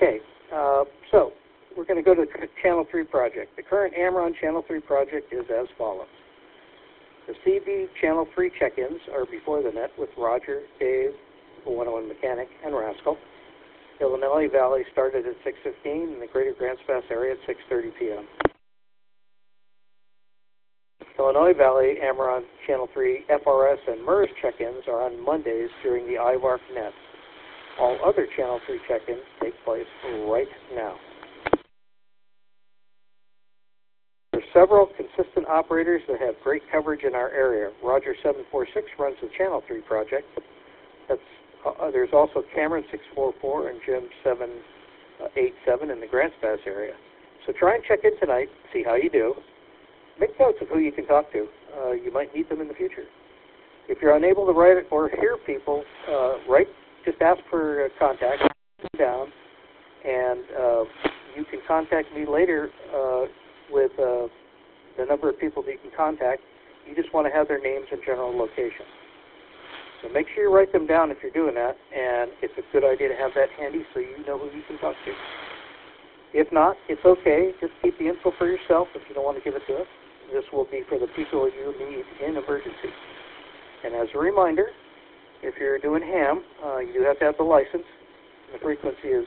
Okay, so we're going to go to the Channel 3 project. The current AMRON Channel 3 project is as follows. The CB Channel 3 check-ins are before the net with Roger, Dave, the 101 Mechanic, and Rascal. Illinois Valley started at 6:15 and the Greater Grants Pass area at 6:30 p.m. Illinois Valley, AMRON Channel 3, FRS, and MERS check-ins are on Mondays during the IVARC net. All other Channel 3 check-ins take place right now. There are several consistent operators that have great coverage in our area. Roger 746 runs the Channel 3 project. There's also Cameron 644 and Jim 787 in the Grants Pass area. So try and check in tonight, see how you do. Make notes of who you can talk to. You might need them in the future. If you're unable to write or hear people, just ask for contact, sit down, and you can contact me later with the number of people that you can contact. You just want to have their names and general location. So make sure you write them down if you're doing that, and it's a good idea to have that handy so you know who you can talk to. If not, it's okay. Just keep the info for yourself if you don't want to give it to us. This will be for the people you need in emergency. And as a reminder, if you're doing ham, you do have to have the license. The frequency is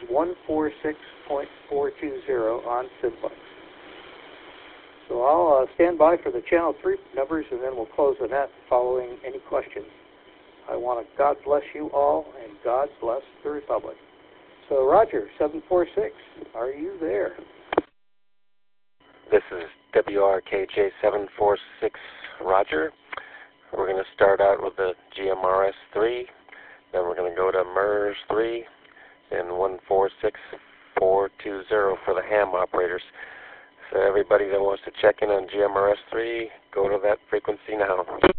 146.420 on Simplex. So I'll stand by for the Channel 3 numbers, and then we'll close the net following any questions. I want to God bless you all, and God bless the Republic. So Roger, 746, are you there? This is WRKJ 746, Roger. We're going to start out with the GMRS 3, then we're going to go to MERS 3, and 146.420 for the ham operators. So everybody that wants to check in on GMRS 3, go to that frequency now.